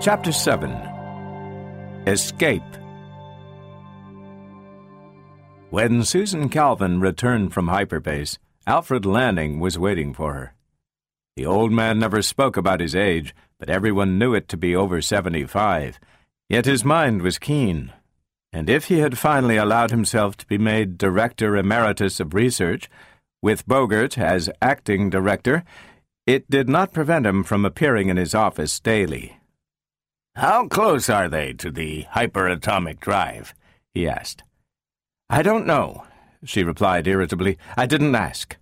Chapter 7. Escape. When Susan Calvin returned from hyperbase, Alfred Lanning was waiting for her. The old man never spoke about his age, but everyone knew it to be over 75. Yet his mind was keen, and if he had finally allowed himself to be made Director Emeritus of Research, with Bogert as acting director, it did not prevent him from appearing in his office daily. "How close are they to the hyperatomic drive?" he asked. "I don't know," she replied irritably. "I didn't ask."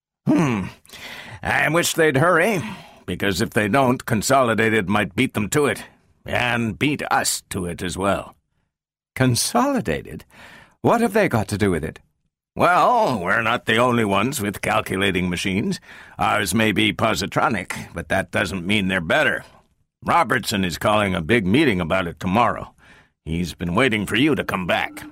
I wish they'd hurry, because if they don't, Consolidated might beat them to it, and beat us to it as well." "Consolidated? What have they got to do with it?" "Well, we're not the only ones with calculating machines. Ours may be positronic, but that doesn't mean they're better. Robertson is calling a big meeting about it tomorrow. He's been waiting for you to come back."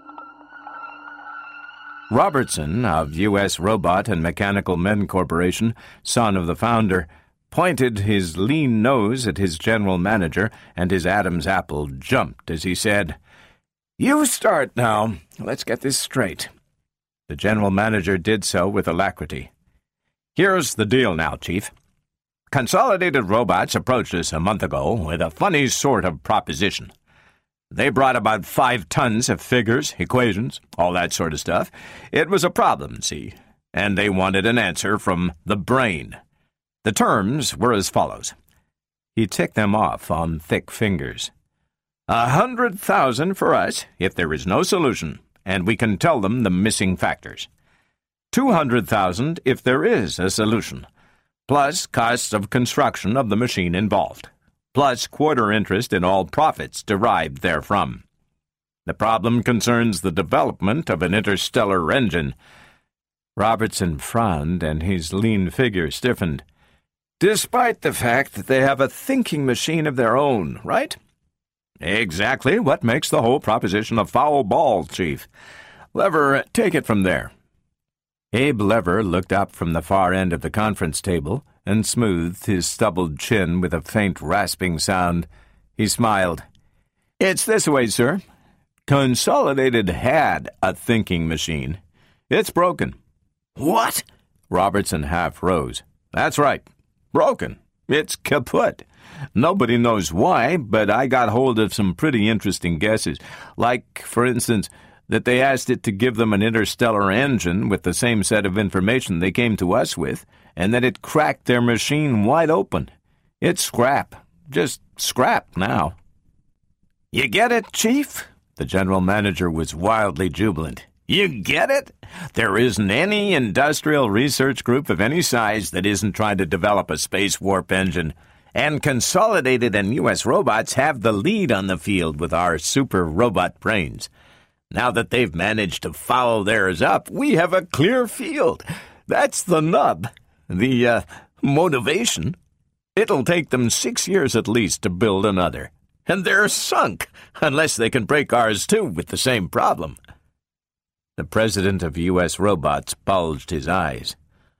Robertson, of U.S. Robot and Mechanical Men Corporation, son of the founder, pointed his lean nose at his general manager, and his Adam's apple jumped as he said, "You start now. Let's get this straight." The general manager did so with alacrity. "Here's the deal now, Chief. Consolidated Robots approached us a month ago with a funny sort of proposition. They brought about 5 tons of figures, equations, all that sort of stuff. It was a problem, see, and they wanted an answer from the brain. The terms were as follows." He ticked them off on thick fingers. 100,000 for us if there is no solution, and we can tell them the missing factors. 200,000 if there is a solution, plus costs of construction of the machine involved, plus quarter interest in all profits derived therefrom. The problem concerns the development of an interstellar engine." Robertson frowned, and his lean figure stiffened. "Despite the fact that they have a thinking machine of their own, right?" "Exactly what makes the whole proposition a foul ball, Chief. Lever, take it from there." Abe Lever looked up from the far end of the conference table and smoothed his stubbled chin with a faint rasping sound. He smiled. "It's this way, sir. Consolidated had a thinking machine. It's broken." "What?" Robertson half rose. "That's right. Broken. It's kaput. Nobody knows why, but I got hold of some pretty interesting guesses. Like, for instance, that they asked it to give them an interstellar engine with the same set of information they came to us with, and that it cracked their machine wide open. It's scrap. Just scrap now." "You get it, Chief?" The general manager was wildly jubilant. "You get it? There isn't any industrial research group of any size that isn't trying to develop a space warp engine. And Consolidated and U.S. Robots have the lead on the field with our super robot brains. Now that they've managed to foul theirs up, we have a clear field. That's the nub. The motivation. It'll take them 6 years at least to build another. And they're sunk, unless they can break ours too with the same problem." The president of U.S. Robots bulged his eyes.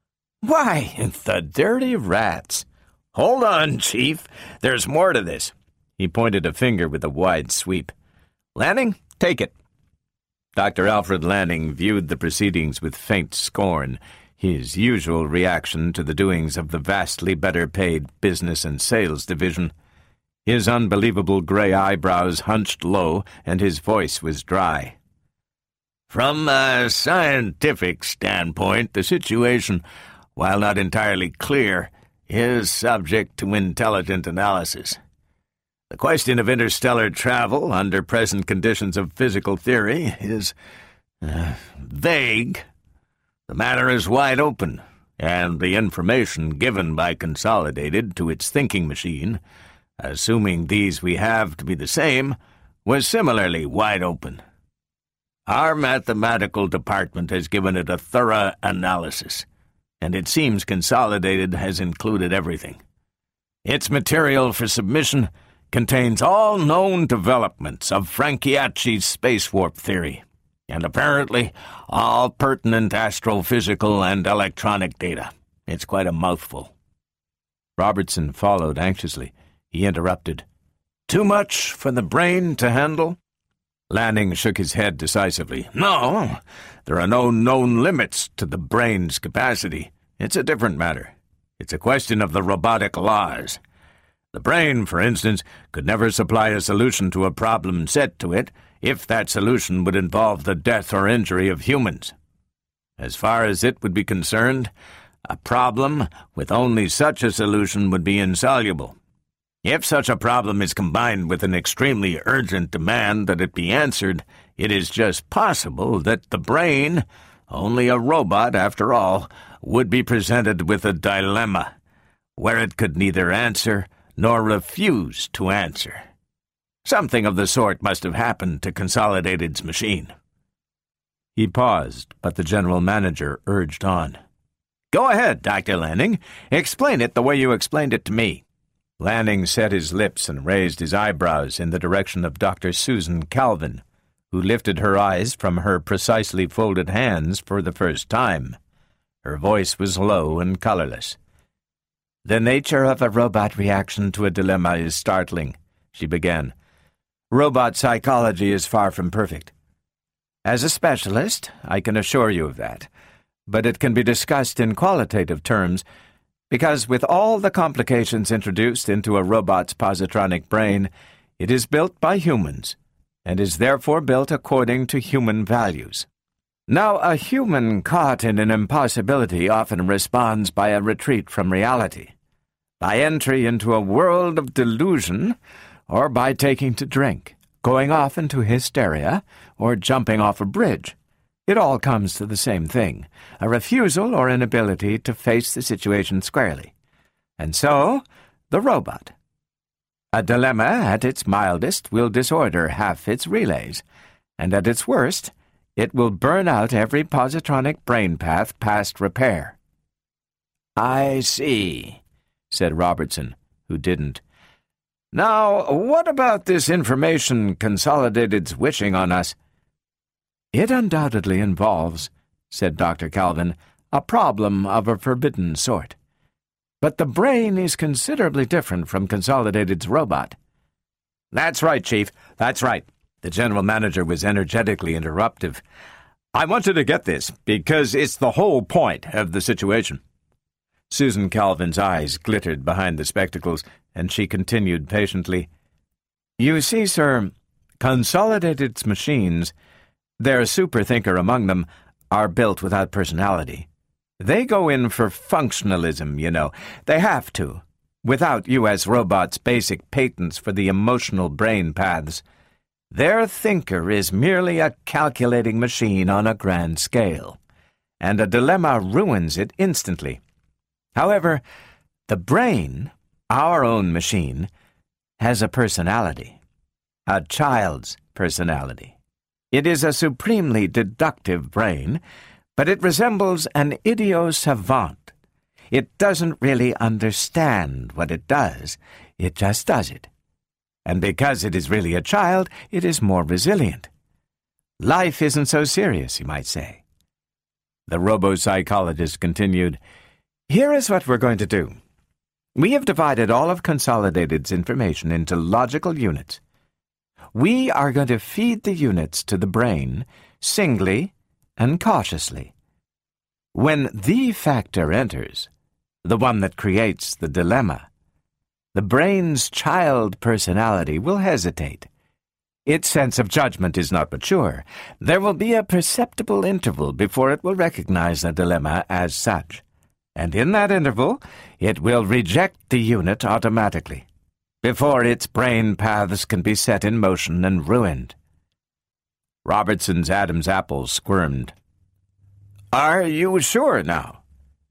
"Why, the dirty rats! Hold on, Chief. There's more to this." He pointed a finger with a wide sweep. "Lanning, take it." Dr. Alfred Lanning viewed the proceedings with faint scorn, his usual reaction to the doings of the vastly better-paid business and sales division. His unbelievable gray eyebrows hunched low, and his voice was dry. "From a scientific standpoint, the situation, while not entirely clear, is subject to intelligent analysis. The question of interstellar travel under present conditions of physical theory is vague. The matter is wide open, and the information given by Consolidated to its thinking machine, assuming these we have to be the same, was similarly wide open. Our mathematical department has given it a thorough analysis, and it seems Consolidated has included everything. Its material for submission contains all known developments of Franchiacci's space warp theory, and apparently all pertinent astrophysical and electronic data. It's quite a mouthful." Robertson followed anxiously. He interrupted. Too much for the brain to handle? Lanning shook his head decisively. No, there are no known limits to the brain's capacity. It's a different matter. It's a question of the robotic laws. The brain, for instance, could never supply a solution to a problem set to it if that solution would involve the death or injury of humans. As far as it would be concerned, a problem with only such a solution would be insoluble. If such a problem is combined with an extremely urgent demand that it be answered, it is just possible that the brain, only a robot after all, would be presented with a dilemma, where it could neither answer nor refuse to answer. Something of the sort must have happened to Consolidated's machine. He paused, but the general manager urged on. Go ahead, Dr. Lanning. Explain it the way you explained it to me. Lanning set his lips and raised his eyebrows in the direction of Dr. Susan Calvin, who lifted her eyes from her precisely folded hands for the first time. Her voice was low and colorless. "The nature of a robot reaction to a dilemma is startling," she began. "Robot psychology is far from perfect. As a specialist, I can assure you of that, but it can be discussed in qualitative terms because with all the complications introduced into a robot's positronic brain, it is built by humans, and is therefore built according to human values. Now, a human caught in an impossibility often responds by a retreat from reality, by entry into a world of delusion, or by taking to drink, going off into hysteria, or jumping off a bridge. It all comes to the same thing, a refusal or inability to face the situation squarely. And so, the robot. A dilemma at its mildest will disorder half its relays, and at its worst, it will burn out every positronic brain path past repair." "I see," said Robertson, who didn't. "Now, what about this information Consolidated's wishing on us?" "It undoubtedly involves," said Dr. Calvin, "a problem of a forbidden sort. But the brain is considerably different from Consolidated's robot." "That's right, Chief, that's right." The general manager was energetically interruptive. "I want you to get this, because it's the whole point of the situation." Susan Calvin's eyes glittered behind the spectacles, and she continued patiently. "You see, sir, Consolidated's machines, their superthinker among them, are built without personality. They go in for functionalism, you know. They have to, without U.S. Robot's basic patents for the emotional brain paths. Their thinker is merely a calculating machine on a grand scale, and a dilemma ruins it instantly. However, the brain, our own machine, has a personality, a child's personality. It is a supremely deductive brain, but it resembles an idiot savant. It doesn't really understand what it does, it just does it. And because it is really a child, it is more resilient. Life isn't so serious, you might say." The robo-psychologist continued, "Here is what we're going to do. We have divided all of Consolidated's information into logical units. We are going to feed the units to the brain singly and cautiously. When the factor enters, the one that creates the dilemma, the brain's child personality will hesitate. Its sense of judgment is not mature. There will be a perceptible interval before it will recognize the dilemma as such, and in that interval it will reject the unit automatically, before its brain paths can be set in motion and ruined." Robertson's Adam's apple squirmed. "Are you sure now?"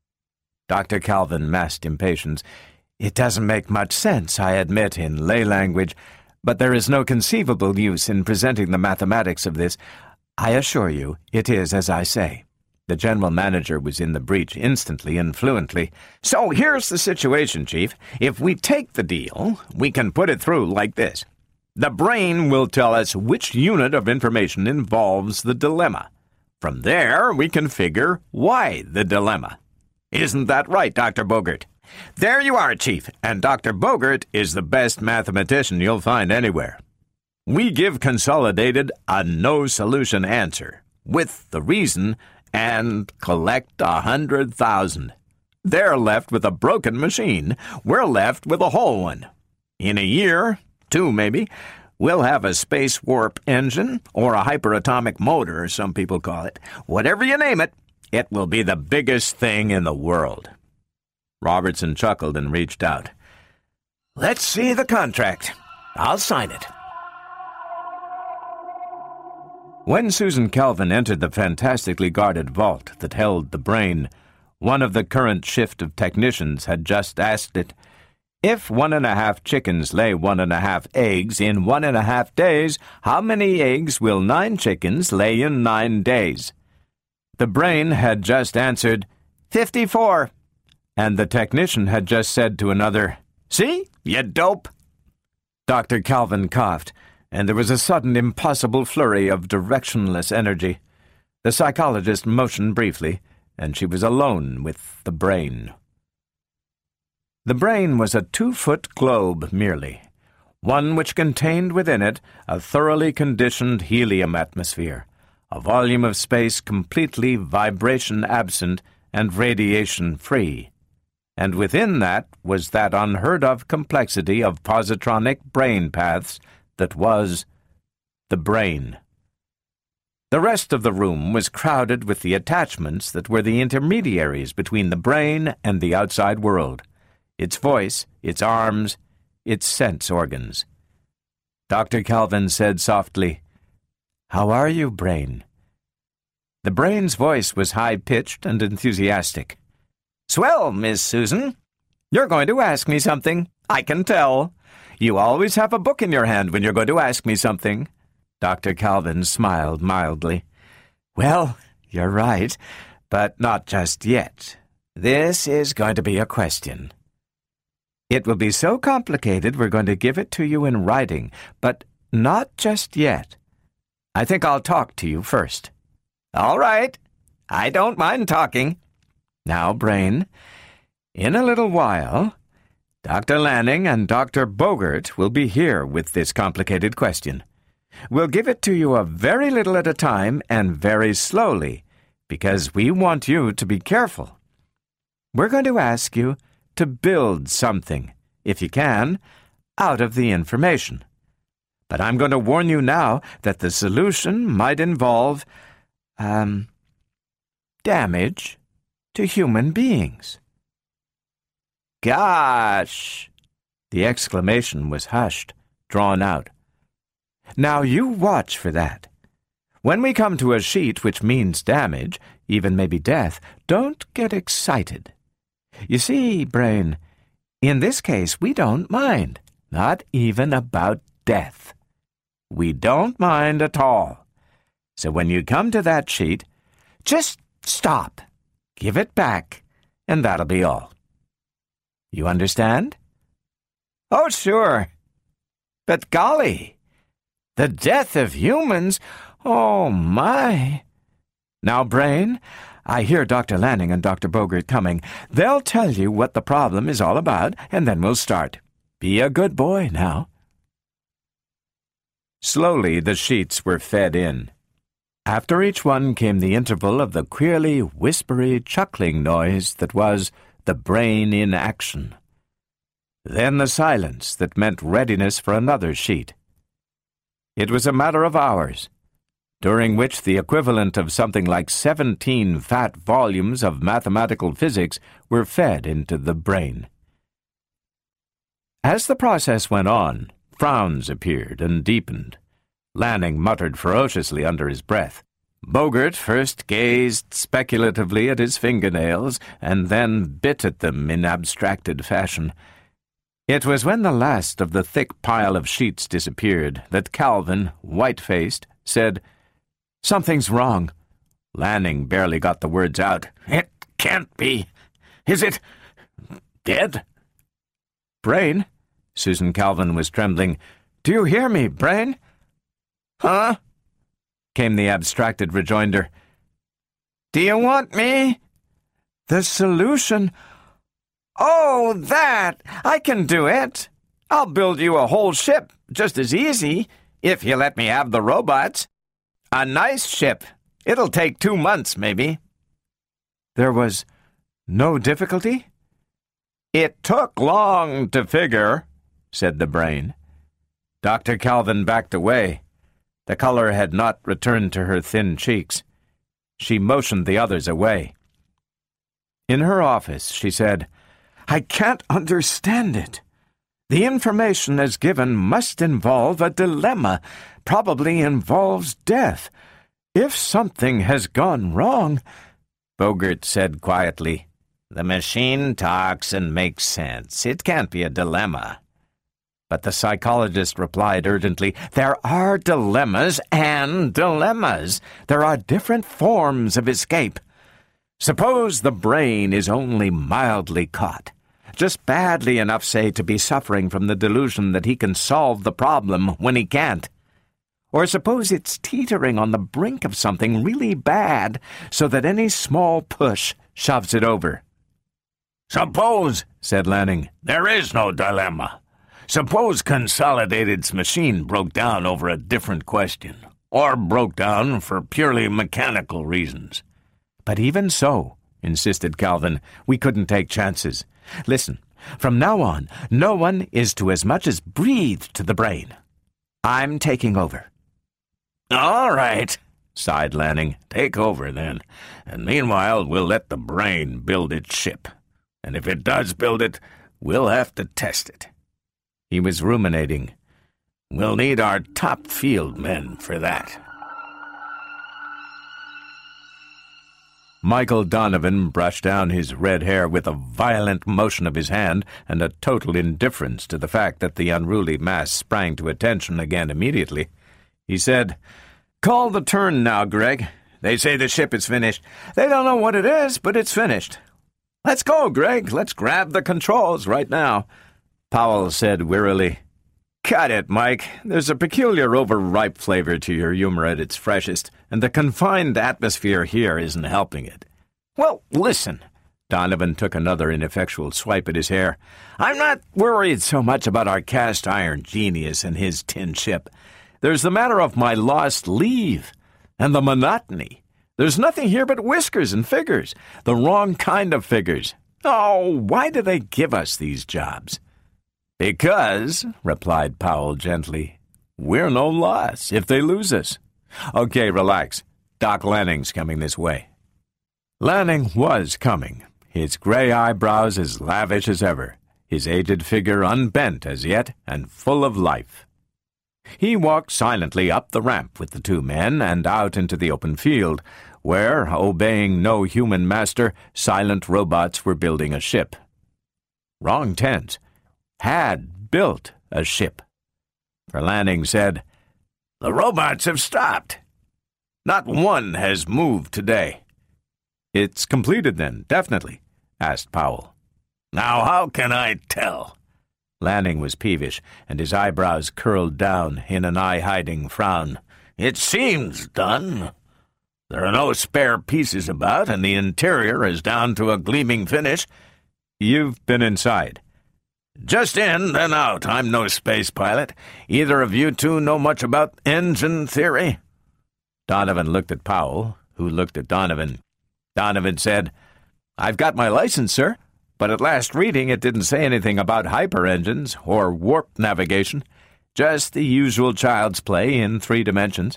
Dr. Calvin masked impatience. "It doesn't make much sense, I admit, in lay language, but there is no conceivable use in presenting the mathematics of this. I assure you, it is as I say." The general manager was in the breach instantly and fluently. "So here's the situation, Chief. If we take the deal, we can put it through like this. The brain will tell us which unit of information involves the dilemma. From there, we can figure why the dilemma. Isn't that right, Dr. Bogert?" There you are, Chief, and Dr. Bogert is the best mathematician you'll find anywhere. We give Consolidated a no-solution answer, with the reason, and collect 100,000. They're left with a broken machine. We're left with a whole one. In a year, 2 maybe, we'll have a space warp engine, or a hyperatomic motor, some people call it. Whatever you name it, it will be the biggest thing in the world. Robertson chuckled and reached out. Let's see the contract. I'll sign it. When Susan Calvin entered the fantastically guarded vault that held the brain, one of the current shift of technicians had just asked it, if 1.5 chickens lay 1.5 eggs in 1.5 days, how many eggs will 9 chickens lay in 9 days? The brain had just answered, 54. And the technician had just said to another, See, you dope. Dr. Calvin coughed, and there was a sudden impossible flurry of directionless energy. The psychologist motioned briefly, and she was alone with the brain. The brain was a 2-foot globe merely, one which contained within it a thoroughly conditioned helium atmosphere, a volume of space completely vibration-absent and radiation-free. And within that was that unheard-of complexity of positronic brain paths that was the brain. The rest of the room was crowded with the attachments that were the intermediaries between the brain and the outside world, its voice, its arms, its sense organs. Dr. Calvin said softly, How are you, brain? The brain's voice was high-pitched and enthusiastic. Swell, Miss Susan. You're going to ask me something, I can tell. You always have a book in your hand when you're going to ask me something. Dr. Calvin smiled mildly. Well, you're right, but not just yet. This is going to be a question. It will be so complicated we're going to give it to you in writing, but not just yet. I think I'll talk to you first. All right. I don't mind talking. Now, brain, in a little while, Dr. Lanning and Dr. Bogert will be here with this complicated question. We'll give it to you a very little at a time and very slowly, because we want you to be careful. We're going to ask you to build something, if you can, out of the information. But I'm going to warn you now that the solution might involve, damage to human beings. Gosh! The exclamation was hushed, drawn out. Now you watch for that. When we come to a sheet which means damage, even maybe death, don't get excited. You see, brain, in this case we don't mind, not even about death. We don't mind at all. So when you come to that sheet, just stop. Give it back, and that'll be all. You understand? Oh, sure. But golly, the death of humans, oh my. Now, brain, I hear Dr. Lanning and Dr. Bogert coming. They'll tell you what the problem is all about, and then we'll start. Be a good boy now. Slowly the sheets were fed in. After each one came the interval of the queerly whispery chuckling noise that was the brain in action. Then the silence that meant readiness for another sheet. It was a matter of hours, during which the equivalent of something like 17 fat volumes of mathematical physics were fed into the brain. As the process went on, frowns appeared and deepened. Lanning muttered ferociously under his breath. Bogert first gazed speculatively at his fingernails and then bit at them in abstracted fashion. It was when the last of the thick pile of sheets disappeared that Calvin, white-faced, said, "Something's wrong." Lanning barely got the words out. "It can't be. Is it dead?" "Brain?" Susan Calvin was trembling. "Do you hear me, Brain?" "Huh?" came the abstracted rejoinder. "Do you want me?" "The solution. Oh, that! I can do it. I'll build you a whole ship just as easy if you let me have the robots. A nice ship. It'll take 2 months, maybe. There was no difficulty? It took long to figure, said the brain. Dr. Calvin backed away. The color had not returned to her thin cheeks. She motioned the others away. In her office, she said, I can't understand it. The information as given must involve a dilemma, probably involves death. If something has gone wrong, Bogert said quietly, the machine talks and makes sense. It can't be a dilemma. But the psychologist replied urgently, there are dilemmas and dilemmas. There are different forms of escape. Suppose the brain is only mildly caught, just badly enough, say, to be suffering from the delusion that he can solve the problem when he can't. Or suppose it's teetering on the brink of something really bad, so that any small push shoves it over. Suppose, said Lanning, there is no dilemma. Suppose Consolidated's machine broke down over a different question, or broke down for purely mechanical reasons. But even so, insisted Calvin, we couldn't take chances. Listen, from now on, no one is to as much as breathe to the brain. I'm taking over. All right, sighed Lanning. Take over, then. And meanwhile, we'll let the brain build its ship. And if it does build it, we'll have to test it. He was ruminating. We'll need our top field men for that. Michael Donovan brushed down his red hair with a violent motion of his hand and a total indifference to the fact that the unruly mass sprang to attention again immediately. He said, Call the turn now, Greg. They say the ship is finished. They don't know what it is, but it's finished. Let's go, Greg. Let's grab the controls right now. Powell said wearily, Cut it, Mike. There's a peculiar overripe flavor to your humor at its freshest, and the confined atmosphere here isn't helping it. Well, listen. Donovan took another ineffectual swipe at his hair. I'm not worried so much about our cast-iron genius and his tin ship. There's the matter of my lost leave, and the monotony. There's nothing here but whiskers and figures, the wrong kind of figures. Oh, why do they give us these jobs? Because, replied Powell gently, we're no loss if they lose us. Okay, relax. Doc Lanning's coming this way. Lanning was coming, his gray eyebrows as lavish as ever, his aged figure unbent as yet and full of life. He walked silently up the ramp with the 2 men and out into the open field, where, obeying no human master, silent robots were building a ship. Wrong tense. Had built a ship. For Lanning said, The robots have stopped. Not one has moved today. It's completed then, definitely, asked Powell. Now how can I tell? Lanning was peevish, and his eyebrows curled down in an eye-hiding frown. It seems done. There are no spare pieces about, and the interior is down to a gleaming finish. You've been inside. Just in, then out. I'm no space pilot. Either of you two know much about engine theory? Donovan looked at Powell, who looked at Donovan. Donovan said, I've got my license, sir, but at last reading it didn't say anything about hyper-engines or warp navigation, just the usual child's play in 3 dimensions.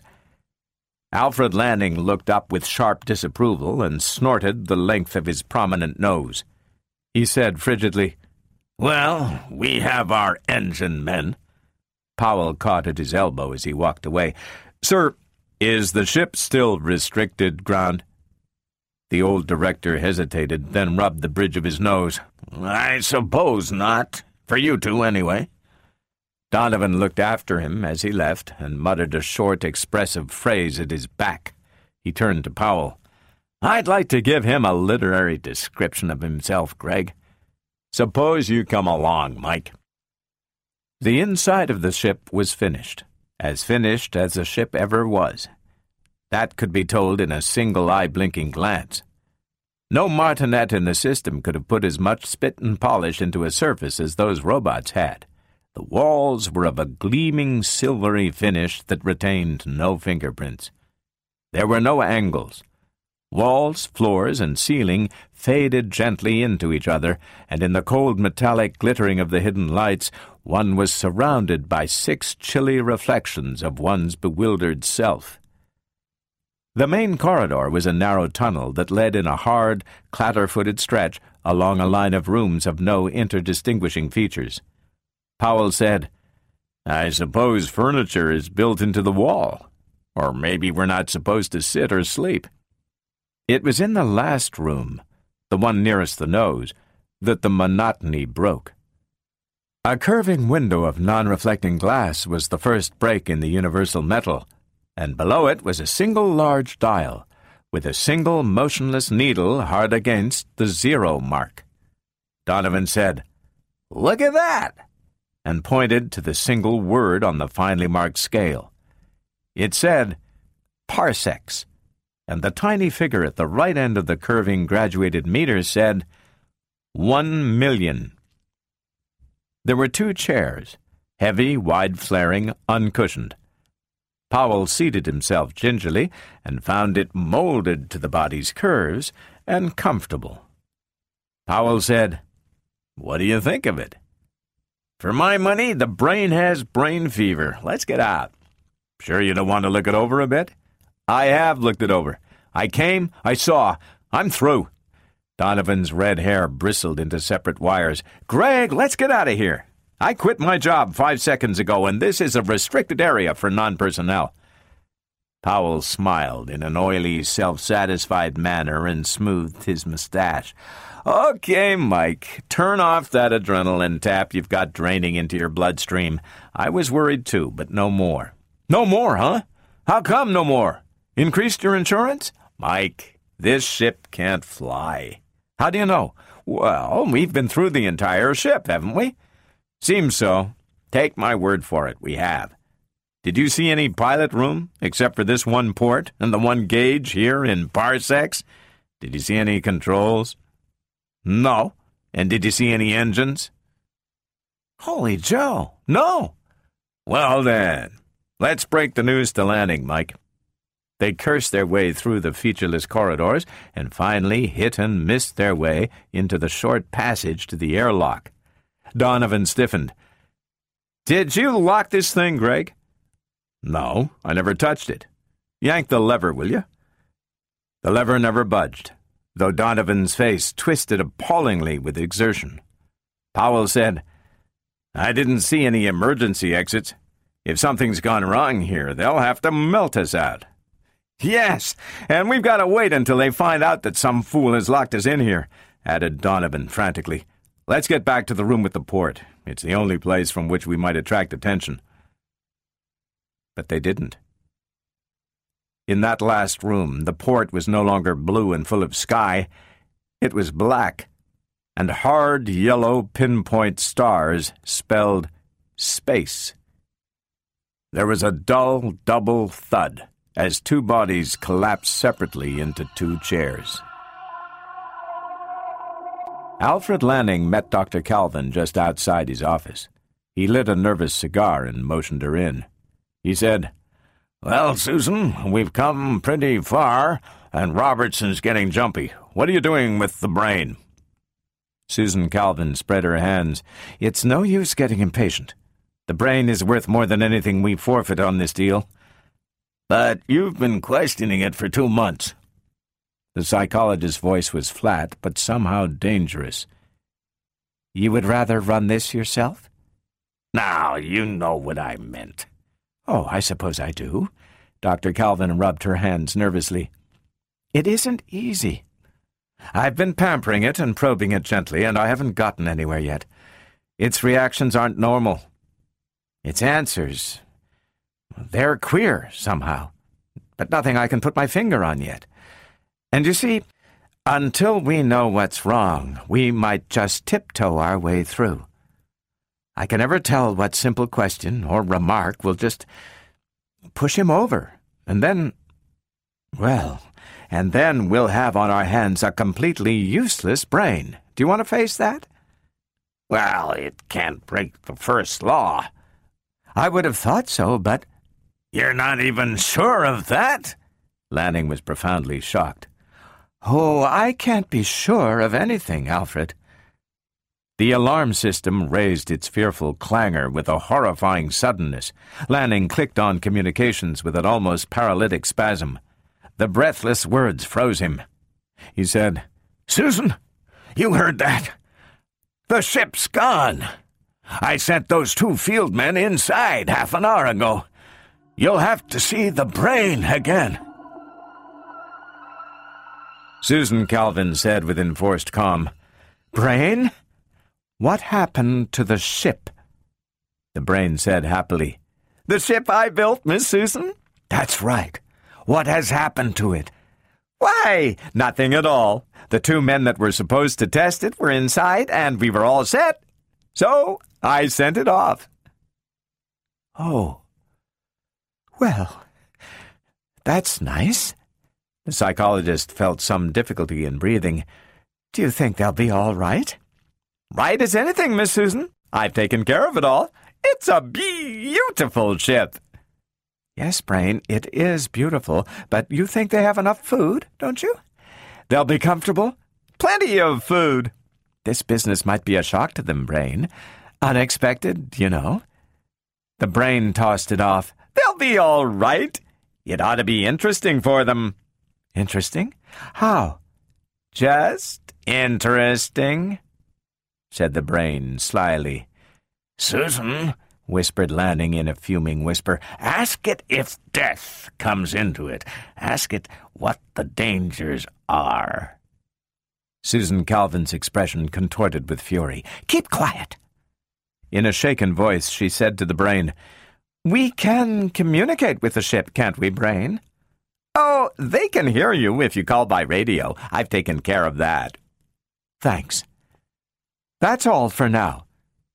Alfred Lanning looked up with sharp disapproval and snorted the length of his prominent nose. He said frigidly, Well, we have our engine men. Powell caught at his elbow as he walked away. Sir, is the ship still restricted ground? The old director hesitated, then rubbed the bridge of his nose. I suppose not. For you two, anyway. Donovan looked after him as he left and muttered a short, expressive phrase at his back. He turned to Powell. I'd like to give him a literary description of himself, Greg. Suppose you come along, Mike. The inside of the ship was finished as a ship ever was. That could be told in a single eye-blinking glance. No martinet in the system could have put as much spit and polish into a surface as those robots had. The walls were of a gleaming silvery finish that retained no fingerprints. There were no angles. Walls, floors, and ceiling faded gently into each other, and in the cold metallic glittering of the hidden lights, one was surrounded by 6 chilly reflections of one's bewildered self. The main corridor was a narrow tunnel that led in a hard, clatter-footed stretch along a line of rooms of no interdistinguishing features. Powell said, "I suppose furniture is built into the wall. Or maybe we're not supposed to sit or sleep." It was in the last room, the one nearest the nose, that the monotony broke. A curving window of non-reflecting glass was the first break in the universal metal, and below it was a single large dial, with a single motionless needle hard against the 0 mark. Donovan said, "Look at that!" and pointed to the single word on the finely marked scale. It said, "parsecs," and the tiny figure at the right end of the curving graduated meter said, 1,000,000. There were 2 chairs, heavy, wide-flaring, uncushioned. Powell seated himself gingerly and found it molded to the body's curves and comfortable. Powell said, "What do you think of it?" "For my money, the brain has brain fever. Let's get out." "Sure you don't want to look it over a bit?" "I have looked it over. I came, I saw. I'm through." Donovan's red hair bristled into separate wires. "Greg, let's get out of here. I quit my job 5 seconds ago, and this is a restricted area for non-personnel." Powell smiled in an oily, self-satisfied manner and smoothed his mustache. "Okay, Mike, turn off that adrenaline tap you've got draining into your bloodstream. I was worried too, but no more." "No more, huh? How come no more? Increased your insurance?" "Mike, this ship can't fly." "How do you know?" "Well, we've been through the entire ship, haven't we?" "Seems so. Take my word for it, we have. Did you see any pilot room, except for this one port and the one gauge here in parsecs? Did you see any controls?" "No." "And did you see any engines?" "Holy Joe, no." "Well then, let's break the news to landing, Mike." They cursed their way through the featureless corridors and finally hit and missed their way into the short passage to the airlock. Donovan stiffened. "Did you lock this thing, Greg?" "No, I never touched it. Yank the lever, will you?" The lever never budged, though Donovan's face twisted appallingly with exertion. Powell said, "I didn't see any emergency exits. If something's gone wrong here, they'll have to melt us out." "Yes, and we've got to wait until they find out that some fool has locked us in here," added Donovan frantically. "Let's get back to the room with the port. It's the only place from which we might attract attention." But they didn't. In that last room, the port was no longer blue and full of sky. It was black, and hard yellow pinpoint stars spelled space. There was a dull double thud as 2 bodies collapsed separately into 2 chairs. Alfred Lanning met Dr. Calvin just outside his office. He lit a nervous cigar and motioned her in. He said, "Well, Susan, we've come pretty far, and Robertson's getting jumpy. What are you doing with the brain?" Susan Calvin spread her hands. "It's no use getting impatient. The brain is worth more than anything we forfeit on this deal." "But you've been questioning it for 2 months. The psychologist's voice was flat, but somehow dangerous. "You would rather run this yourself?" "Now, you know what I meant." "Oh, I suppose I do." Dr. Calvin rubbed her hands nervously. "It isn't easy. I've been pampering it and probing it gently, and I haven't gotten anywhere yet. Its reactions aren't normal. Its answers, they're queer somehow, but nothing I can put my finger on yet. And you see, until we know what's wrong, we might just tiptoe our way through. I can never tell what simple question or remark will just push him over, and then, well, and then we'll have on our hands a completely useless brain. Do you want to face that? Well, it can't break the first law. I would have thought so, but... You're not even sure of that? Lanning was profoundly shocked. Oh, I can't be sure of anything, Alfred. The alarm system raised its fearful clangor with a horrifying suddenness. Lanning clicked on communications with an almost paralytic spasm. The breathless words froze him. He said, Susan, you heard that? The ship's gone. I sent those 2 field men inside half an hour ago. You'll have to see the brain again. Susan Calvin said with enforced calm, Brain? What happened to the ship? The brain said happily, The ship I built, Miss Susan? That's right. What has happened to it? Why, nothing at all. The 2 men that were supposed to test it were inside, and we were all set. So I sent it off. Oh. Well, that's nice. The psychologist felt some difficulty in breathing. Do you think they'll be all right? Right as anything, Miss Susan. I've taken care of it all. It's a beautiful ship. Yes, Brain, it is beautiful, but you think they have enough food, don't you? They'll be comfortable. Plenty of food. This business might be a shock to them, Brain. Unexpected, you know. The brain tossed it off. They'll be all right. It ought to be interesting for them. Interesting? How? Just interesting, said the brain slyly. Susan, whispered Lanning in a fuming whisper, ask it if death comes into it. Ask it what the dangers are. Susan Calvin's expression contorted with fury. Keep quiet. In a shaken voice, she said to the brain, We can communicate with the ship, can't we, Brain? Oh, they can hear you if you call by radio. I've taken care of that. Thanks. That's all for now.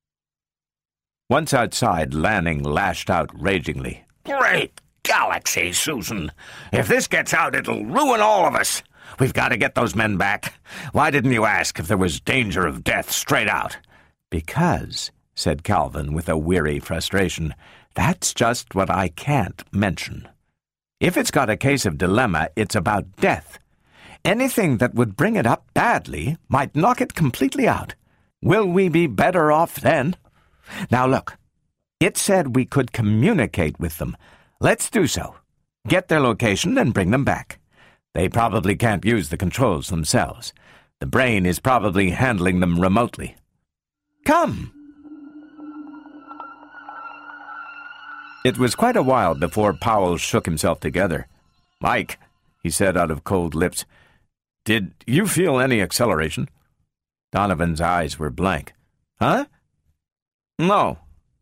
Once outside, Lanning lashed out ragingly. Great galaxy, Susan. If this gets out, it'll ruin all of us. We've got to get those men back. Why didn't you ask if there was danger of death straight out? Because, said Calvin with a weary frustration, that's just what I can't mention. If it's got a case of dilemma, it's about death. Anything that would bring it up badly might knock it completely out. Will we be better off then? Now look, it said we could communicate with them. Let's do so. Get their location and bring them back. They probably can't use the controls themselves. The brain is probably handling them remotely. Come! It was quite a while before Powell shook himself together. Mike, he said out of cold lips, did you feel any acceleration? Donovan's eyes were blank. Huh? No.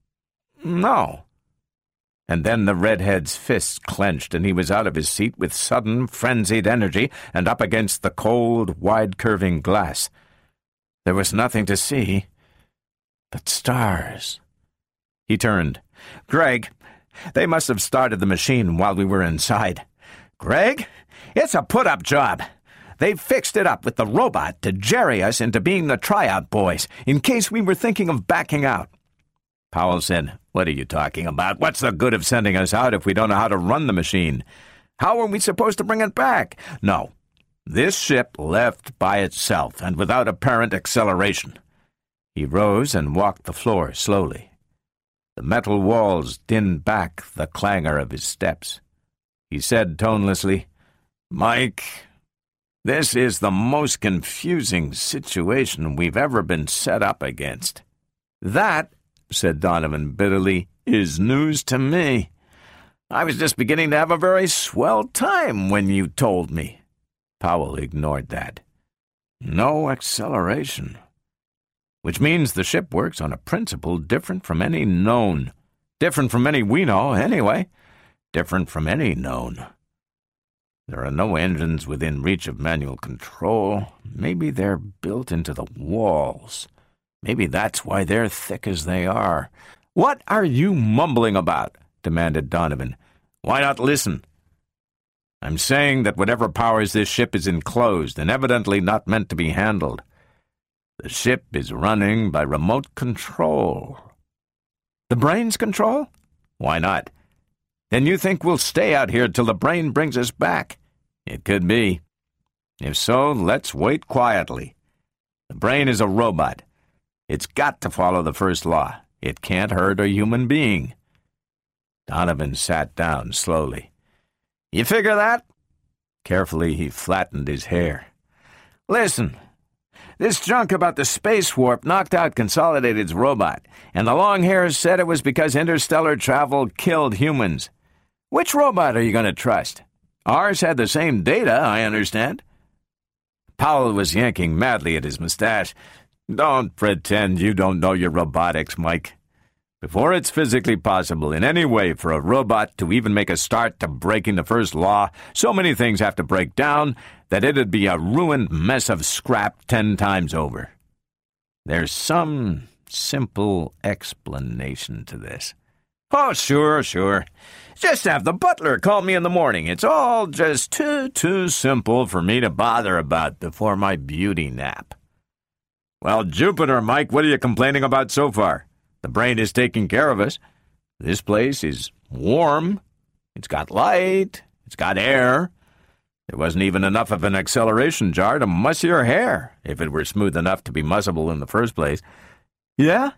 And then the redhead's fists clenched, and he was out of his seat with sudden, frenzied energy and up against the cold, wide-curving glass. There was nothing to see but stars. He turned. Greg, they must have started the machine while we were inside. Greg, it's a put-up job. They've fixed it up with the robot to jerry us into being the tryout boys, in case we were thinking of backing out. Powell said, What are you talking about? What's the good of sending us out if we don't know how to run the machine? How are we supposed to bring it back? No, this ship left by itself and without apparent acceleration. He rose and walked the floor slowly. The metal walls dinned back the clangor of his steps. He said tonelessly, Mike, this is the most confusing situation we've ever been set up against. That, said Donovan bitterly, is news to me. I was just beginning to have a very swell time when you told me. Powell ignored that. No acceleration. Which means the ship works on a principle different from any known. Different from any we know, anyway. Different from any known. There are no engines within reach of manual control. Maybe they're built into the walls. Maybe that's why they're thick as they are. What are you mumbling about? Demanded Donovan. Why not listen? I'm saying that whatever powers this ship is enclosed and evidently not meant to be handled. The ship is running by remote control. The brain's control? Why not? Then you think we'll stay out here till the brain brings us back? It could be. If so, let's wait quietly. The brain is a robot. It's got to follow the first law. It can't hurt a human being. Donovan sat down slowly. You figure that? Carefully, he flattened his hair. Listen, this junk about the space warp knocked out Consolidated's robot, and the long hairs said it was because interstellar travel killed humans. Which robot are you going to trust? Ours had the same data, I understand. Powell was yanking madly at his mustache. Don't pretend you don't know your robotics, Mike. Before it's physically possible in any way for a robot to even make a start to breaking the first law, so many things have to break down that it'd be a ruined mess of scrap 10 times over. There's some simple explanation to this. Oh, sure. Just have the butler call me in the morning. It's all just too simple for me to bother about before my beauty nap. Well, Jupiter, Mike, what are you complaining about so far? The brain is taking care of us. This place is warm. It's got light. It's got air. There wasn't even enough of an acceleration jar to muss your hair, if it were smooth enough to be mussable in the first place. Yeah?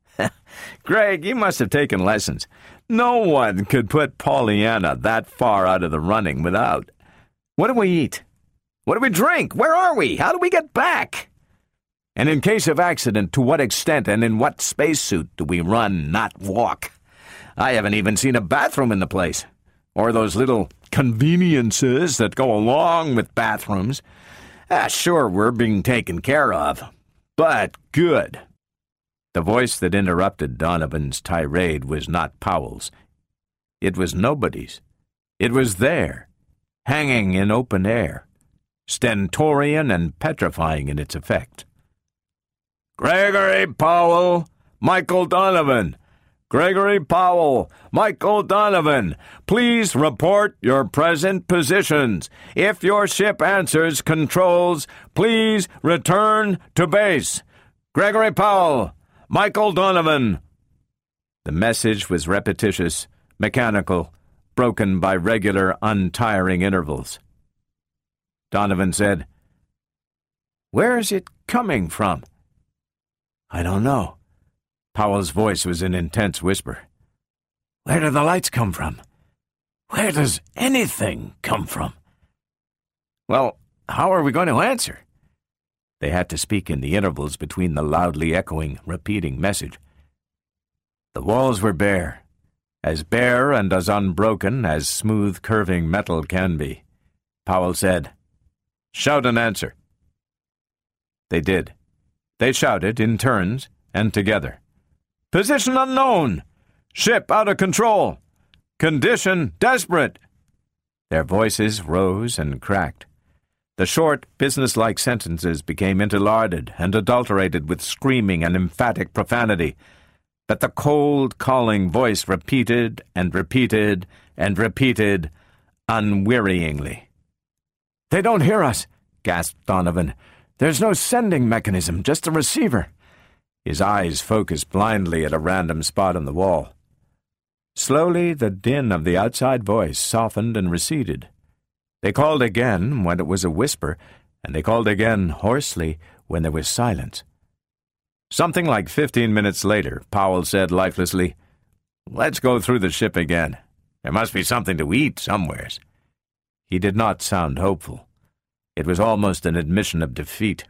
Greg, you must have taken lessons. No one could put Pollyanna that far out of the running without. What do we eat? What do we drink? Where are we? How do we get back? And in case of accident, to what extent and in what spacesuit do we run, not walk? I haven't even seen a bathroom in the place. Or those little conveniences that go along with bathrooms. Sure, we're being taken care of. But good. The voice that interrupted Donovan's tirade was not Powell's. It was nobody's. It was there, hanging in open air, stentorian and petrifying in its effect. Gregory Powell, Michael Donovan. Gregory Powell, Michael Donovan, please report your present positions. If your ship answers controls, please return to base. Gregory Powell, Michael Donovan. The message was repetitious, mechanical, broken by regular, untiring intervals. Donovan said, "Where is it coming from?" "I don't know." Powell's voice was an intense whisper. "Where do the lights come from? Where does anything come from?" "Well, how are we going to answer?" They had to speak in the intervals between the loudly echoing, repeating message. The walls were bare and as unbroken as smooth, curving metal can be. Powell said, "Shout an answer." They did. They shouted in turns and together. "Position unknown! Ship out of control! Condition desperate!" Their voices rose and cracked. The short, businesslike sentences became interlarded and adulterated with screaming and emphatic profanity, but the cold, calling voice repeated and repeated and repeated unwearyingly. "They don't hear us," gasped Donovan. "There's no sending mechanism, just a receiver." His eyes focused blindly at a random spot on the wall. Slowly, the din of the outside voice softened and receded. They called again when it was a whisper, and they called again hoarsely when there was silence. Something like 15 minutes later, Powell said lifelessly, "Let's go through the ship again. There must be something to eat somewheres." He did not sound hopeful. It was almost an admission of defeat.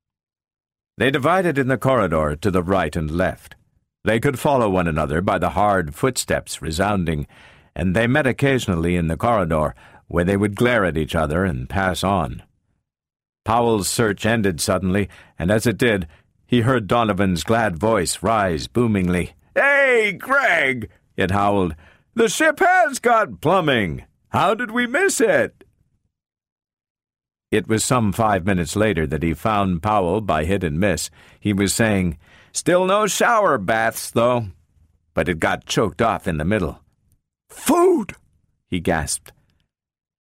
They divided in the corridor to the right and left. They could follow one another by the hard footsteps resounding, and they met occasionally in the corridor, where they would glare at each other and pass on. Powell's search ended suddenly, and as it did, he heard Donovan's glad voice rise boomingly. "Hey, Greg!" it howled. "The ship has got plumbing! How did we miss it?" It was some 5 minutes later that he found Powell by hit and miss. He was saying, "Still no shower baths, though." But it got choked off in the middle. "Food!" he gasped.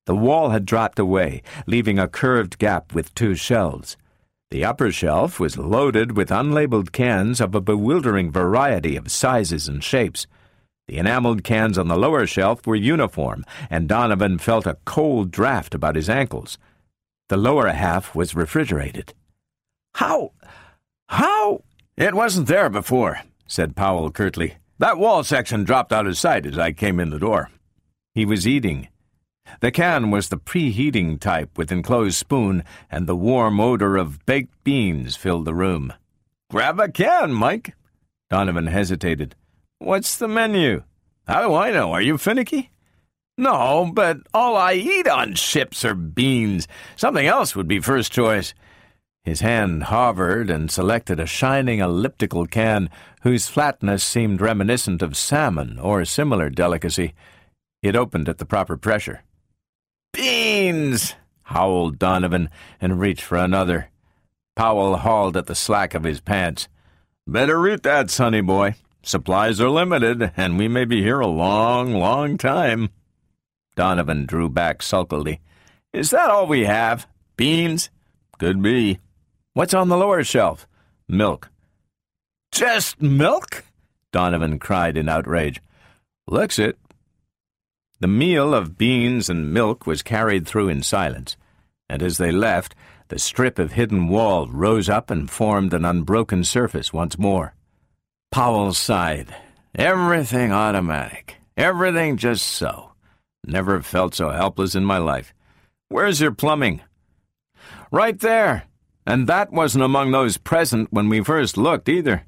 The wall had dropped away, leaving a curved gap with 2 shelves. The upper shelf was loaded with unlabeled cans of a bewildering variety of sizes and shapes. The enameled cans on the lower shelf were uniform, and Donovan felt a cold draft about his ankles. The lower half was refrigerated. How? It wasn't there before, said Powell curtly. That wall section dropped out of sight as I came in the door. He was eating. The can was the preheating type with enclosed spoon, and the warm odor of baked beans filled the room. Grab a can, Mike. Donovan hesitated. What's the menu? How do I know? Are you finicky? No, but all I eat on ships are beans. Something else would be first choice. His hand hovered and selected a shining elliptical can whose flatness seemed reminiscent of salmon or similar delicacy. It opened at the proper pressure. Beans! Howled Donovan and reached for another. Powell hauled at the slack of his pants. Better root that, sonny boy. Supplies are limited, and we may be here a long, long time. Donovan drew back sulkily. Is that all we have? Beans? Could be. What's on the lower shelf? Milk. Just milk? Donovan cried in outrage. Looks it. The meal of beans and milk was carried through in silence, and as they left, the strip of hidden wall rose up and formed an unbroken surface once more. Powell sighed. Everything automatic. Everything just so. Never felt so helpless in my life. Where's your plumbing? Right there. And that wasn't among those present when we first looked either.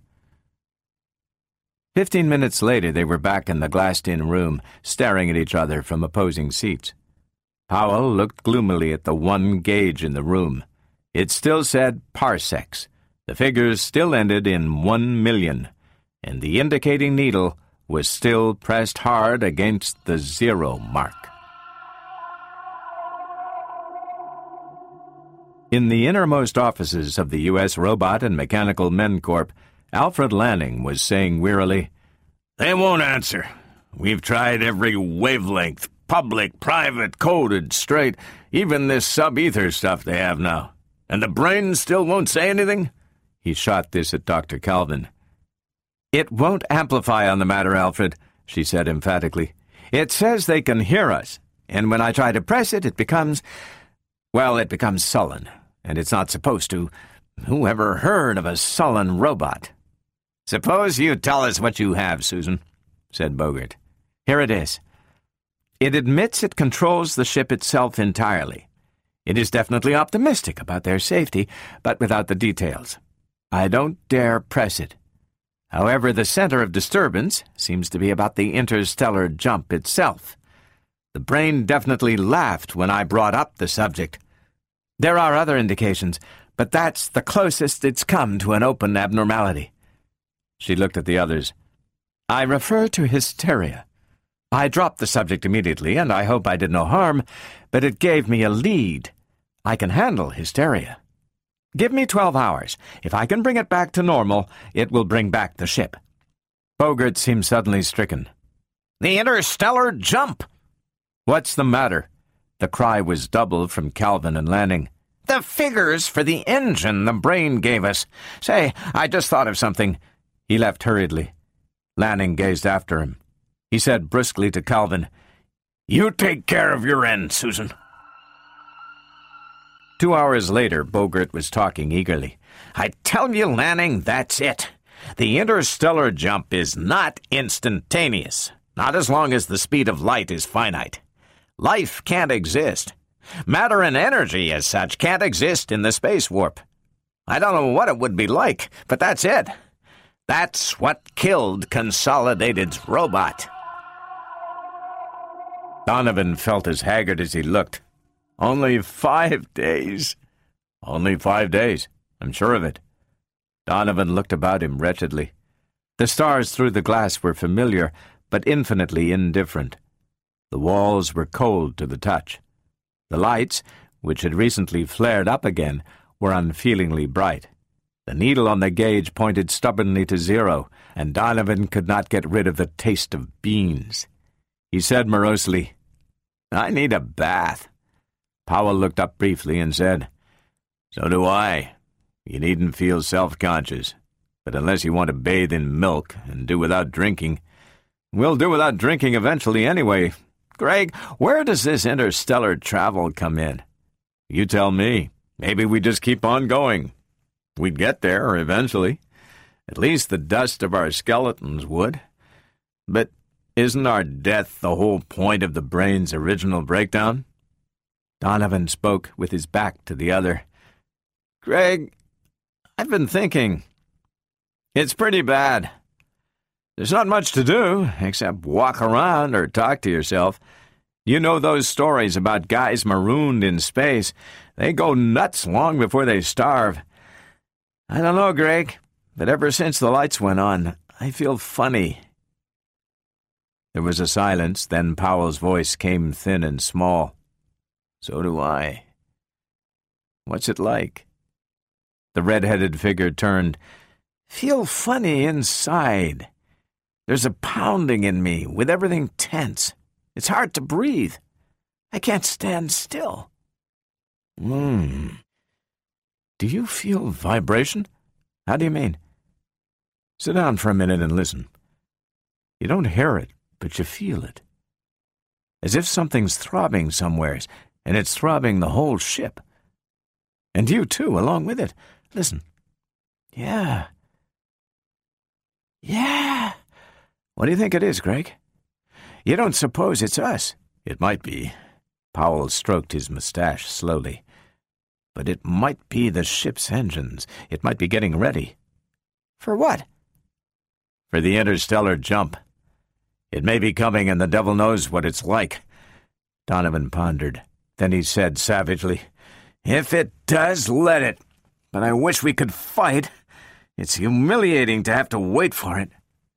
15 minutes later, they were back in the glassed-in room, staring at each other from opposing seats. Powell looked gloomily at the one gauge in the room. It still said parsecs. The figures still ended in 1 million, and the indicating needle was still pressed hard against the 0 mark. In the innermost offices of the U.S. Robot and Mechanical Men Corp., Alfred Lanning was saying wearily, They won't answer. We've tried every wavelength, public, private, coded, straight, even this sub-ether stuff they have now. And the brain still won't say anything? He shot this at Dr. Calvin. It won't amplify on the matter, Alfred, she said emphatically. It says they can hear us, and when I try to press it, it becomes sullen, and it's not supposed to. Who ever heard of a sullen robot? Suppose you tell us what you have, Susan, said Bogert. Here it is. It admits it controls the ship itself entirely. It is definitely optimistic about their safety, but without the details. I don't dare press it. However, the center of disturbance seems to be about the interstellar jump itself. The brain definitely laughed when I brought up the subject. There are other indications, but that's the closest it's come to an open abnormality. She looked at the others. I refer to hysteria. I dropped the subject immediately, and I hope I did no harm, but it gave me a lead. I can handle hysteria. Give me 12 hours. If I can bring it back to normal, it will bring back the ship. Bogert seemed suddenly stricken. The interstellar jump! What's the matter? The cry was doubled from Calvin and Lanning. The figures for the engine the brain gave us. Say, I just thought of something. He left hurriedly. Lanning gazed after him. He said brusquely to Calvin, You take care of your end, Susan. 2 hours later, Bogert was talking eagerly. I tell you, Lanning, that's it. The interstellar jump is not instantaneous. Not as long as the speed of light is finite. Life can't exist. Matter and energy, as such, can't exist in the space warp. I don't know what it would be like, but that's it. That's what killed Consolidated's robot. Donovan felt as haggard as he looked. Only 5 days. Only 5 days. I'm sure of it. Donovan looked about him wretchedly. The stars through the glass were familiar, but infinitely indifferent. The walls were cold to the touch. The lights, which had recently flared up again, were unfeelingly bright. The needle on the gauge pointed stubbornly to 0, and Donovan could not get rid of the taste of beans. He said morosely, I need a bath. Powell looked up briefly and said, "So do I. You needn't feel self-conscious. But unless you want to bathe in milk and do without drinking, we'll do without drinking eventually anyway. Greg, where does this interstellar travel come in? You tell me. Maybe we just keep on going. We'd get there eventually. At least the dust of our skeletons would. But isn't our death the whole point of the brain's original breakdown?" Donovan spoke with his back to the other. "Greg, I've been thinking. It's pretty bad. There's not much to do except walk around or talk to yourself. You know those stories about guys marooned in space. They go nuts long before they starve. I don't know, Greg, but ever since the lights went on, I feel funny." There was a silence, then Powell's voice came thin and small. "So do I. What's it like?" The red-headed figure turned. "Feel funny inside. There's a pounding in me, with everything tense. It's hard to breathe. I can't stand still." Do you feel vibration? How do you mean?" "Sit down for a minute and listen. You don't hear it, but you feel it. As if something's throbbing somewheres, and it's throbbing the whole ship. And you, too, along with it. Listen. Yeah. Yeah. What do you think it is, Greg? You don't suppose it's us?" "It might be." Powell stroked his mustache slowly. "But it might be the ship's engines. It might be getting ready." "For what?" "For the interstellar jump. It may be coming, and the devil knows what it's like." Donovan pondered. Then he said savagely, "If it does, let it. But I wish we could fight. It's humiliating to have to wait for it."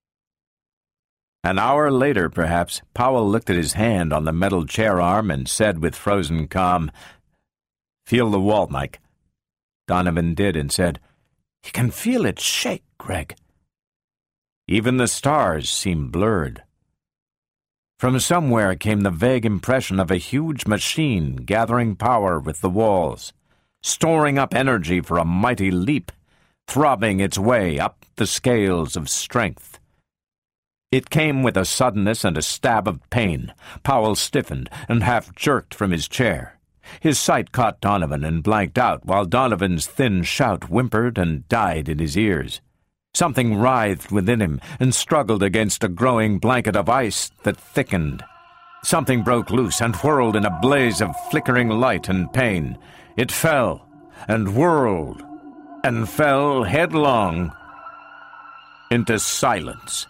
An hour later, perhaps, Powell looked at his hand on the metal chair arm and said with frozen calm, "Feel the wall, Mike." Donovan did and said, "You can feel it shake, Greg." Even the stars seemed blurred. From somewhere came the vague impression of a huge machine gathering power with the walls, storing up energy for a mighty leap, throbbing its way up the scales of strength. It came with a suddenness and a stab of pain. Powell stiffened and half jerked from his chair. His sight caught Donovan and blanked out, while Donovan's thin shout whimpered and died in his ears. Something writhed within him and struggled against a growing blanket of ice that thickened. Something broke loose and whirled in a blaze of flickering light and pain. It fell and whirled and fell headlong into silence.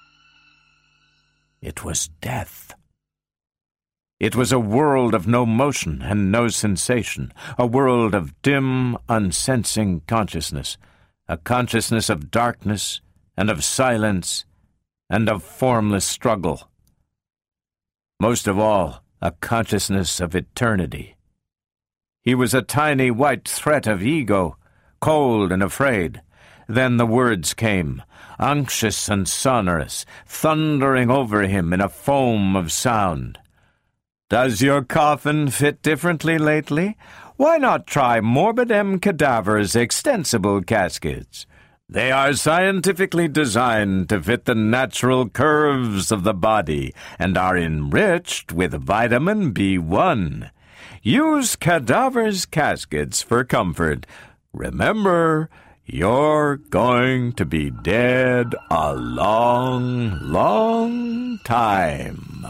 It was death. It was a world of no motion and no sensation, a world of dim, unsensing consciousness, a consciousness of darkness and of silence and of formless struggle. Most of all, a consciousness of eternity. He was a tiny white threat of ego, cold and afraid. Then the words came, unctuous and sonorous, thundering over him in a foam of sound. "Does your coffin fit differently lately? Why not try Morbid M. Cadaver's extensible caskets? They are scientifically designed to fit the natural curves of the body and are enriched with vitamin B1. Use Cadaver's caskets for comfort. Remember, you're going to be dead a long, long time."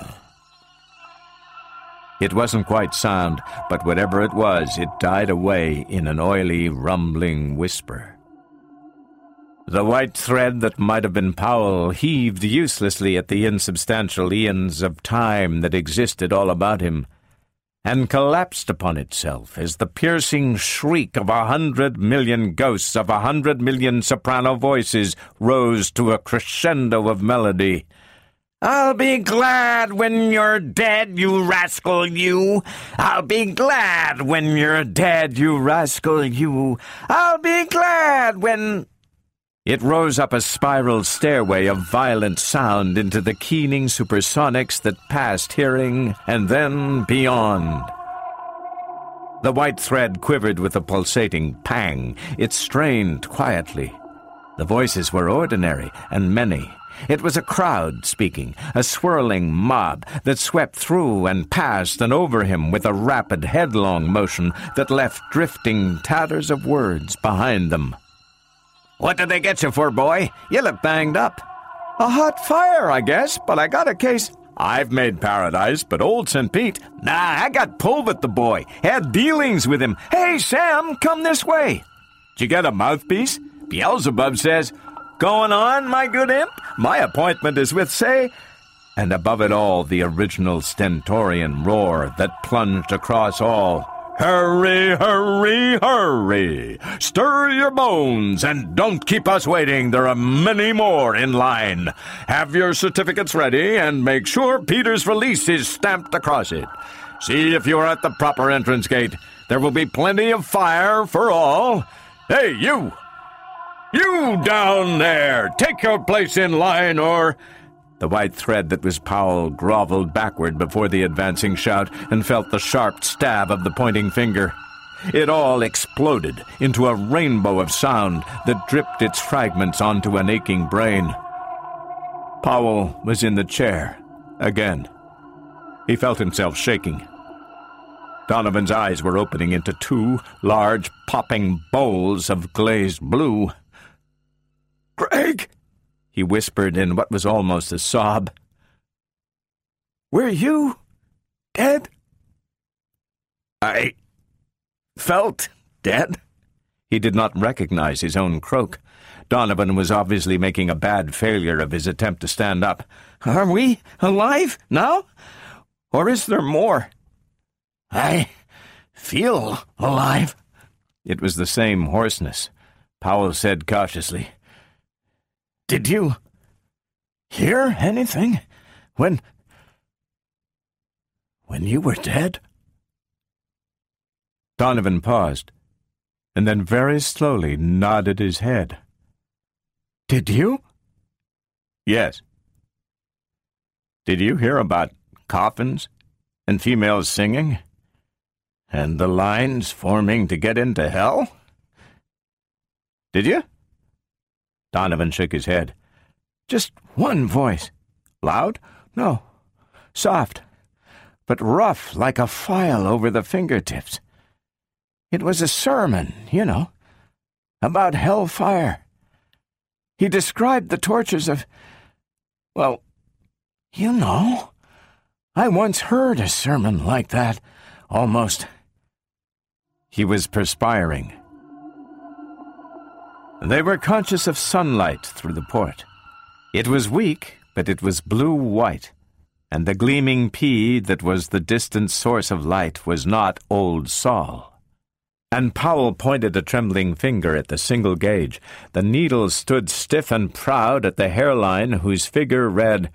It wasn't quite sound, but whatever it was, it died away in an oily, rumbling whisper. The white thread that might have been Powell heaved uselessly at the insubstantial eons of time that existed all about him, and collapsed upon itself as the piercing shriek of 100 million ghosts of 100 million soprano voices rose to a crescendo of melody. "I'll be glad when you're dead, you rascal, you. I'll be glad when you're dead, you rascal, you. I'll be glad when—" It rose up a spiral stairway of violent sound into the keening supersonics that passed hearing and then beyond. The white thread quivered with a pulsating pang. It strained quietly. The voices were ordinary and many. It was a crowd speaking, a swirling mob that swept through and past and over him with a rapid, headlong motion that left drifting tatters of words behind them. "What did they get you for, boy? You look banged up." "A hot fire, I guess, but I got a case." "I've made paradise, but old St. Pete..." "Nah, I got pulled with the boy. Had dealings with him." "Hey, Sam, come this way." "Did you get a mouthpiece?" "Beelzebub says..." "Going on, my good imp? My appointment is with, say..." And above it all, the original stentorian roar that plunged across all. "Hurry, hurry, hurry! Stir your bones, and don't keep us waiting. There are many more in line. Have your certificates ready, and make sure Peter's release is stamped across it. See if you're at the proper entrance gate. There will be plenty of fire for all. Hey, you! You down there! Take your place in line, or..." The white thread that was Powell groveled backward before the advancing shout and felt the sharp stab of the pointing finger. It all exploded into a rainbow of sound that dripped its fragments onto an aching brain. Powell was in the chair again. He felt himself shaking. Donovan's eyes were opening into two large, popping bowls of glazed blue. "Greg!" he whispered in what was almost a sob. "Were you dead?" "I felt dead." He did not recognize his own croak. Donovan was obviously making a bad failure of his attempt to stand up. "Are we alive now? Or is there more?" "I feel alive." It was the same hoarseness. Powell said cautiously, "Did you hear anything when you were dead?" Donovan paused, and then very slowly nodded his head. "Did you?" "Yes." "Did you hear about coffins and females singing? And the lines forming to get into hell? Did you?" Donovan shook his head. "Just one voice. Loud? No. Soft, but rough like a file over the fingertips. It was a sermon, you know, about hellfire. He described the tortures of... well, you know, I once heard a sermon like that, almost." He was perspiring. They were conscious of sunlight through the port. It was weak, but it was blue-white, and the gleaming pea that was the distant source of light was not Old Sol. And Powell pointed a trembling finger at the single gauge. The needle stood stiff and proud at the hairline whose figure read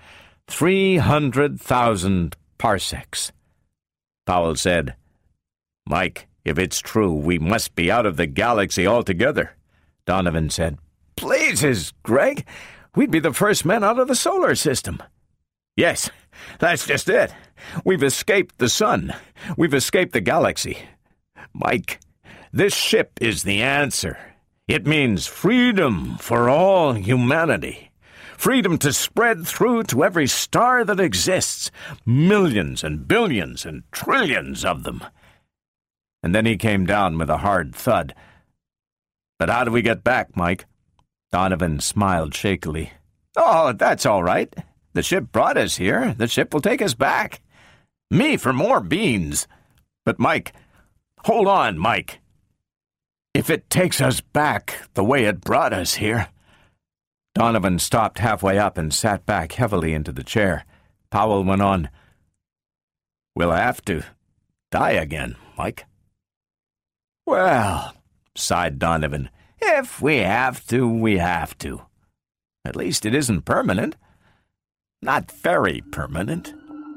300,000 parsecs. Powell said, "Mike, if it's true, we must be out of the galaxy altogether." Donovan said, "Blazes, Greg! We'd be the first men out of the solar system." "Yes, that's just it. We've escaped the sun. We've escaped the galaxy. Mike, this ship is the answer. It means freedom for all humanity. Freedom to spread through to every star that exists. Millions and billions and trillions of them." And then he came down with a hard thud. "But how do we get back, Mike?" Donovan smiled shakily. "Oh, that's all right. The ship brought us here. The ship will take us back. Me for more beans. But, Mike, hold on, Mike. If it takes us back the way it brought us here..." Donovan stopped halfway up and sat back heavily into the chair. Powell went on, "We'll have to die again, Mike." "Well," sighed Donovan, "if we have to, we have to. At least it isn't permanent. Not very permanent."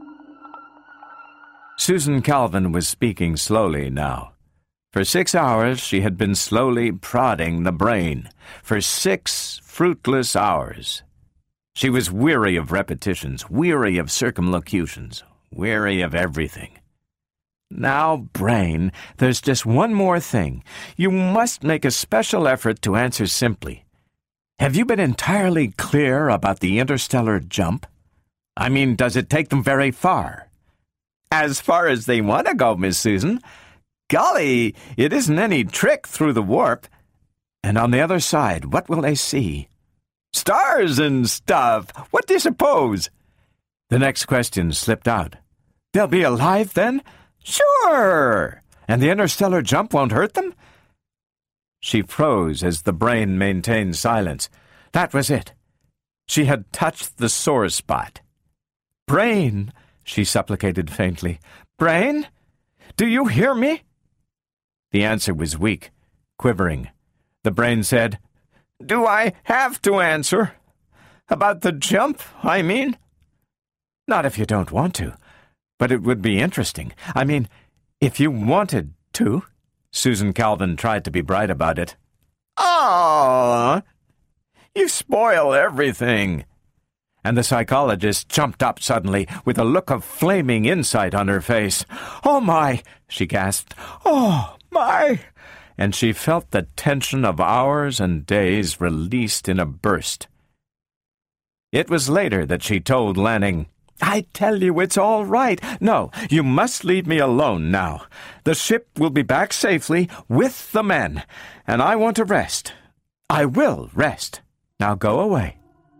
Susan Calvin was speaking slowly now. For 6 hours she had been slowly prodding the brain. For 6 fruitless hours. She was weary of repetitions, weary of circumlocutions, weary of everything. Now, Brain, there's just one more thing. You must make a special effort to answer simply. Have you been entirely clear about the interstellar jump? I mean, does it take them very far? As far as they want to go, Miss Susan. Golly, it isn't any trick through the warp. And on the other side, what will they see? Stars and stuff. What do you suppose? The next question slipped out. They'll be alive then? Sure! And the interstellar jump won't hurt them? She froze as the Brain maintained silence. That was it. She had touched the sore spot. Brain, she supplicated faintly. Brain? Do you hear me? The answer was weak, quivering. The Brain said, Do I have to answer? About the jump, I mean? Not if you don't want to. But it would be interesting. I mean, if you wanted to. Susan Calvin tried to be bright about it. Ah, you spoil everything. And the psychologist jumped up suddenly with a look of flaming insight on her face. Oh, my, she gasped. Oh, my. And she felt the tension of hours and days released in a burst. It was later that she told Lanning, I tell you, it's all right. No, you must leave me alone now. The ship will be back safely with the men, and I want to rest. I will rest. Now go away.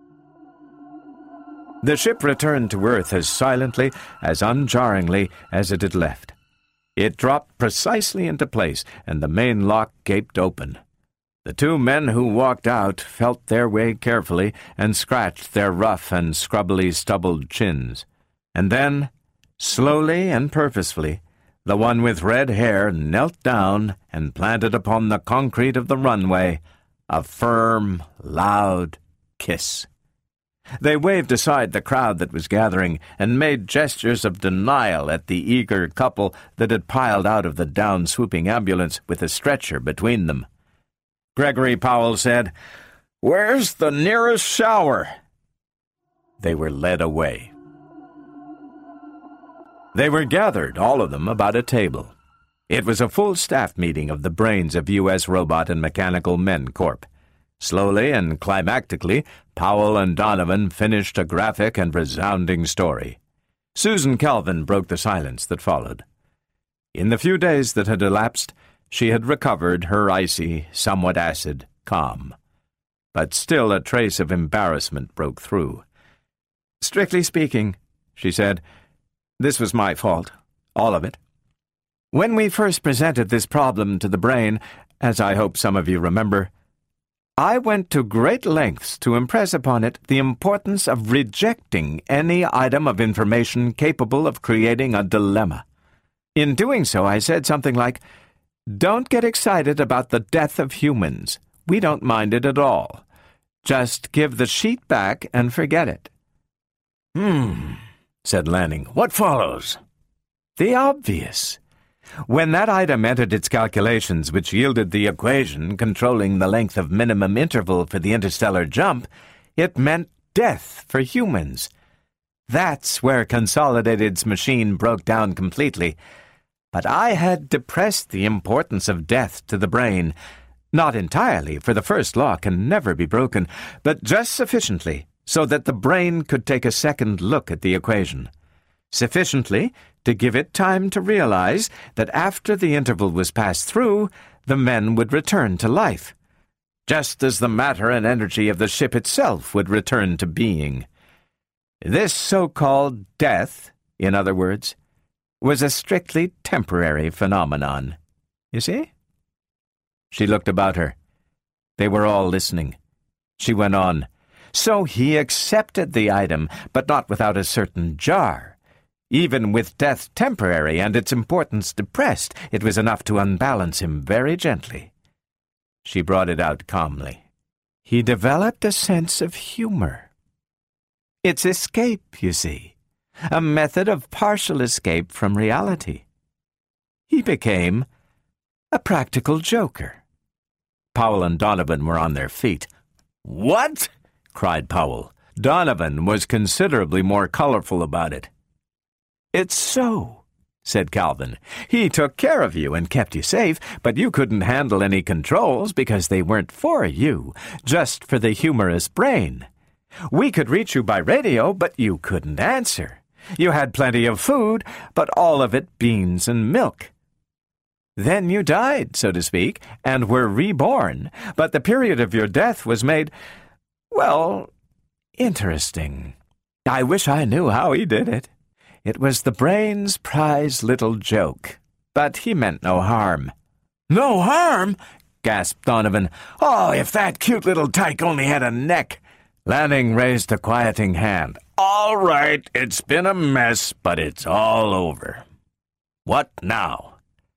The ship returned to Earth as silently, as unjarringly as it had left. It dropped precisely into place, and the main lock gaped open. The two men who walked out felt their way carefully and scratched their rough and scrubbily stubbled chins. And then, slowly and purposefully, the one with red hair knelt down and planted upon the concrete of the runway a firm, loud kiss. They waved aside the crowd that was gathering and made gestures of denial at the eager couple that had piled out of the down-swooping ambulance with a stretcher between them. Gregory Powell said, Where's the nearest shower? They were led away. They were gathered, all of them, about a table. It was a full staff meeting of the brains of U.S. Robot and Mechanical Men Corp. Slowly and climactically, Powell and Donovan finished a graphic and resounding story. Susan Calvin broke the silence that followed. In the few days that had elapsed, she had recovered her icy, somewhat acid calm. But still a trace of embarrassment broke through. Strictly speaking, she said, this was my fault, all of it. When we first presented this problem to the Brain, as I hope some of you remember, I went to great lengths to impress upon it the importance of rejecting any item of information capable of creating a dilemma. In doing so, I said something like, Don't get excited about the death of humans. We don't mind it at all. Just give the sheet back and forget it. Said Lanning. What follows? The obvious. When that item entered its calculations, which yielded the equation controlling the length of minimum interval for the interstellar jump, it meant death for humans. That's where Consolidated's machine broke down completely. But I had depressed the importance of death to the Brain. Not entirely, for the first law can never be broken, but just sufficiently so that the Brain could take a second look at the equation. Sufficiently to give it time to realize that after the interval was passed through, the men would return to life, just as the matter and energy of the ship itself would return to being. This so-called death, in other words, was a strictly temporary phenomenon. You see? She looked about her. They were all listening. She went on. So he accepted the item, but not without a certain jar. Even with death temporary and its importance depressed, it was enough to unbalance him very gently. She brought it out calmly. He developed a sense of humor. It's escape, you see. A method of partial escape from reality. He became a practical joker. Powell and Donovan were on their feet. What? Cried Powell. Donovan was considerably more colorful about it. It's so, said Calvin. "He took care of you and kept you safe, but you couldn't handle any controls because they weren't for you, just for the humorous brain. We could reach you by radio, but you couldn't answer. You had plenty of food, but all of it beans and milk. Then you died, so to speak, and were reborn, but the period of your death was made, well, interesting. I wish I knew how he did it. It was the brain's prize little joke, but he meant no harm." "No harm?" gasped Donovan. "Oh, if that cute little tyke only had a neck." Lanning raised a quieting hand. "All right, it's been a mess, but it's all over. What now?"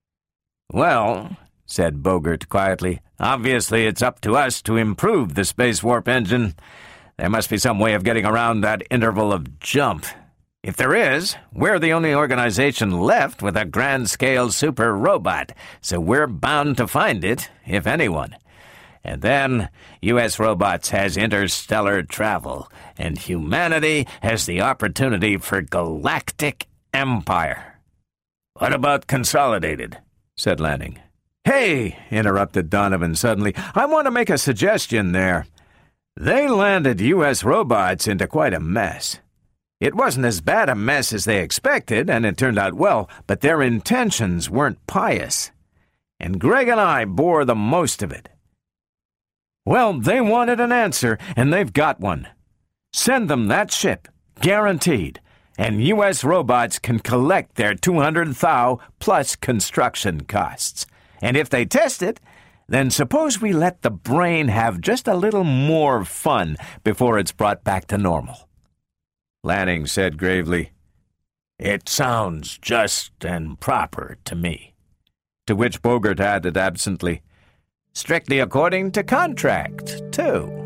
"Well," said Bogert quietly, "obviously it's up to us to improve the space warp engine. There must be some way of getting around that interval of jump. If there is, we're the only organization left with a grand-scale super robot, so we're bound to find it, if anyone. And then U.S. Robots has interstellar travel, and humanity has the opportunity for galactic empire." "What about Consolidated?" said Lanning. "Hey," interrupted Donovan suddenly, "I want to make a suggestion there. They landed U.S. Robots into quite a mess. It wasn't as bad a mess as they expected, and it turned out well, but their intentions weren't pious. And Greg and I bore the most of it. Well, they wanted an answer, and they've got one. Send them that ship, guaranteed, and U.S. Robots can collect their 200 thou plus construction costs. And if they test it, then suppose we let the brain have just a little more fun before it's brought back to normal." Lanning said gravely, "It sounds just and proper to me." To which Bogert added absently, "Strictly according to contract, too."